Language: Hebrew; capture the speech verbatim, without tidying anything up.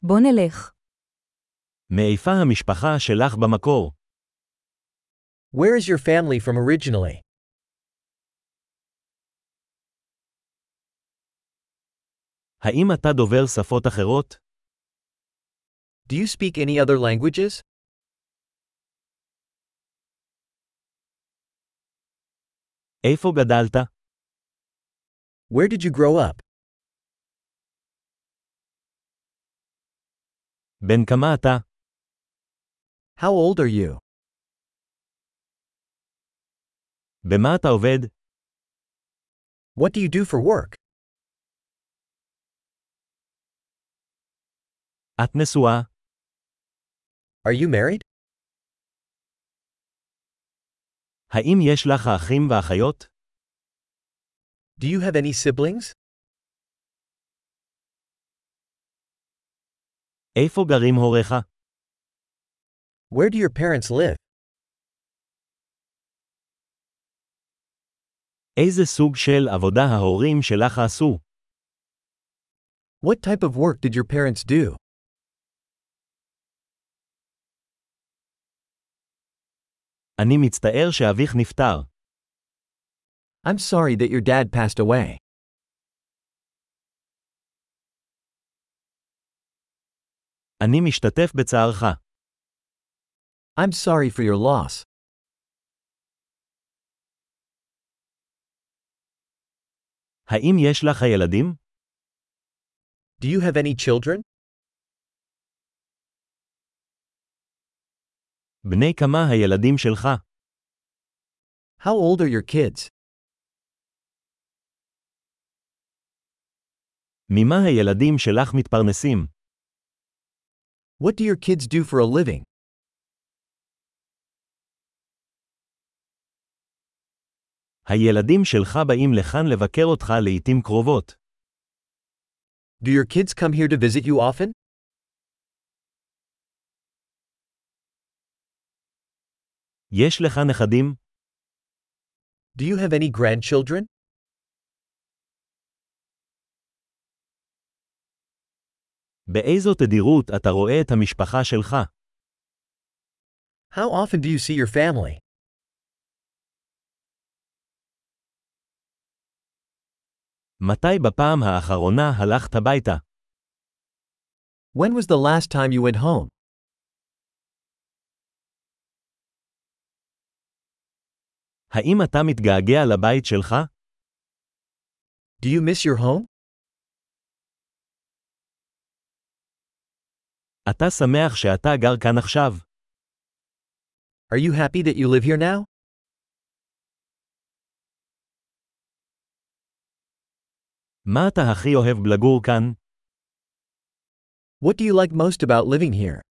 בוא נלך. מאיפה המשפחה שלך במקור? Where is your family from originally? האם אתה דובר שפות אחרות? Do you speak any other languages? איפה גדלת? Where did you grow up? בן כמה אתה? How old are you? במה אתה עובד? What do you do for work? את נשואה? Are you married? האם יש לך אחים ואחיות? Do you have any siblings? איפה גרים הוריך? Where do your parents live? איזה סוג של עבודה ההורים שלך עשו? What type of work did your parents do? אני מצטער שאביך נפטר. I'm sorry that your dad passed away. אני משתתף בצערך. I'm sorry for your loss. האם יש לך ילדים? Do you have any children? בני כמה הילדים שלך? How old are your kids? ממה הילדים שלך מתפרנסים? What do your kids do for a living? הילדים שלך באים לכאן לבקר אותך לעתים קרובות. Do your kids come here to visit you often? יש לך נכדים? Do you have any grandchildren? באיזו תדירות אתה רואה את המשפחה שלך? How often do you see your family? מתי בפעם האחרונה הלכת הביתה? When was the last time you went home? האם אתה מתגעגע לבית שלך? Do you miss your home? אתה שמח שאתה גר כאן עכשיו? Are you happy that you live here now? מה אתה הכי אוהב לגור כאן? What do you like most about living here?